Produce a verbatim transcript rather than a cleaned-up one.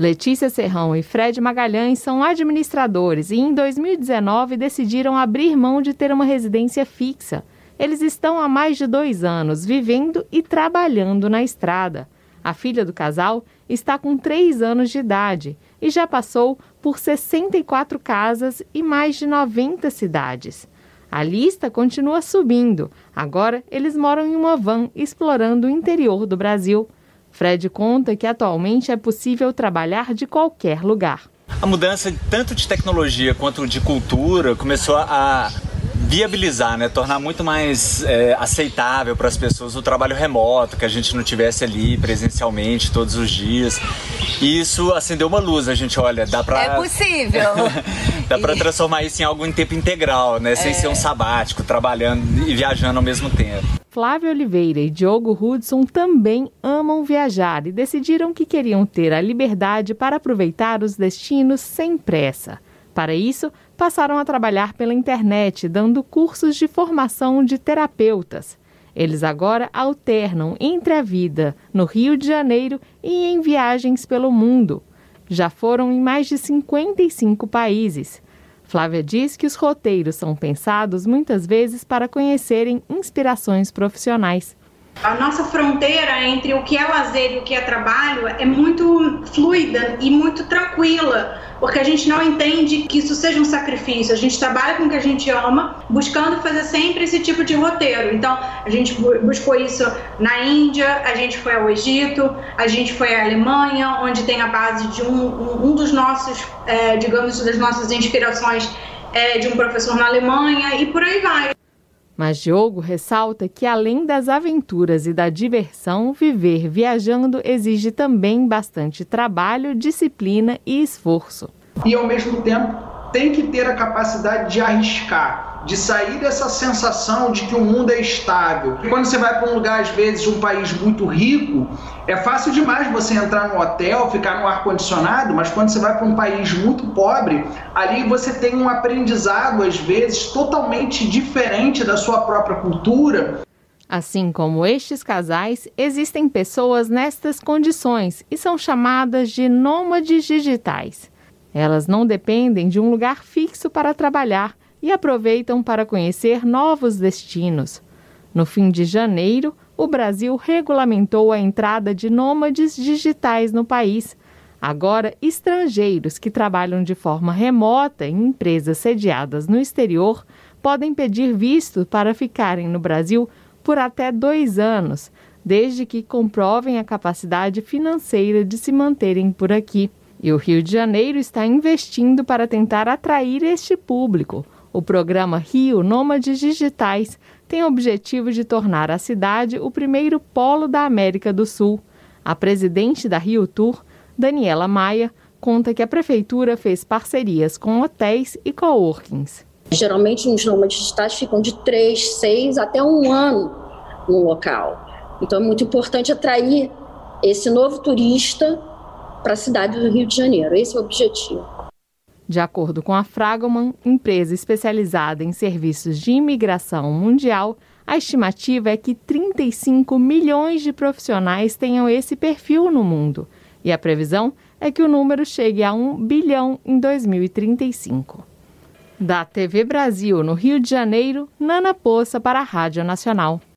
Letícia Serrão e Fred Magalhães são administradores e em dois mil e dezenove decidiram abrir mão de ter uma residência fixa. Eles estão há mais de dois anos vivendo e trabalhando na estrada. A filha do casal está com três anos de idade e já passou por sessenta e quatro casas e mais de noventa cidades. A lista continua subindo. Agora eles moram em uma van explorando o interior do Brasil. Fred conta que atualmente é possível trabalhar de qualquer lugar. A mudança tanto de tecnologia quanto de cultura começou a viabilizar, né? Tornar muito mais é, aceitável para as pessoas o trabalho remoto, que a gente não tivesse ali presencialmente todos os dias. E isso acendeu uma luz, a gente olha, dá para... É possível! Dá para transformar isso em algo em tempo integral, né? Sem é. ser um sabático, trabalhando e viajando ao mesmo tempo. Flávia Oliveira e Diogo Hudson também amam viajar e decidiram que queriam ter a liberdade para aproveitar os destinos sem pressa. Para isso, passaram a trabalhar pela internet, dando cursos de formação de terapeutas. Eles agora alternam entre a vida no Rio de Janeiro e em viagens pelo mundo. Já foram em mais de cinquenta e cinco países. Flávia diz que os roteiros são pensados muitas vezes para conhecerem inspirações profissionais. A nossa fronteira entre o que é lazer e o que é trabalho é muito fluida e muito tranquila, porque a gente não entende que isso seja um sacrifício. A gente trabalha com o que a gente ama, buscando fazer sempre esse tipo de roteiro. Então, a gente buscou isso na Índia, a gente foi ao Egito, a gente foi à Alemanha, onde tem a base de um, um, um dos nossos, é, digamos, das nossas inspirações é, de um professor na Alemanha e por aí vai. Mas Diogo ressalta que, além das aventuras e da diversão, viver viajando exige também bastante trabalho, disciplina e esforço. E, ao mesmo tempo, tem que ter a capacidade de arriscar, de sair dessa sensação de que o mundo é estável. Quando você vai para um lugar, às vezes, de um país muito rico, é fácil demais você entrar no hotel, ficar no ar-condicionado, mas quando você vai para um país muito pobre, ali você tem um aprendizado, às vezes, totalmente diferente da sua própria cultura. Assim como estes casais, existem pessoas nestas condições e são chamadas de nômades digitais. Elas não dependem de um lugar fixo para trabalhar e aproveitam para conhecer novos destinos. No fim de janeiro, o Brasil regulamentou a entrada de nômades digitais no país. Agora, estrangeiros que trabalham de forma remota em empresas sediadas no exterior podem pedir visto para ficarem no Brasil por até dois anos, desde que comprovem a capacidade financeira de se manterem por aqui. E o Rio de Janeiro está investindo para tentar atrair este público. O programa Rio Nômades Digitais tem o objetivo de tornar a cidade o primeiro polo da América do Sul. A presidente da Rio Tour, Daniela Maia, conta que a prefeitura fez parcerias com hotéis e coworkings. Geralmente os nômades digitais ficam de três, seis até um ano no local. Então é muito importante atrair esse novo turista para a cidade do Rio de Janeiro. Esse é o objetivo. De acordo com a Fragoman, empresa especializada em serviços de imigração mundial, a estimativa é que trinta e cinco milhões de profissionais tenham esse perfil no mundo. E a previsão é que o número chegue a um bilhão em dois mil e trinta e cinco. Da T V Brasil, no Rio de Janeiro, Nana Poça para a Rádio Nacional.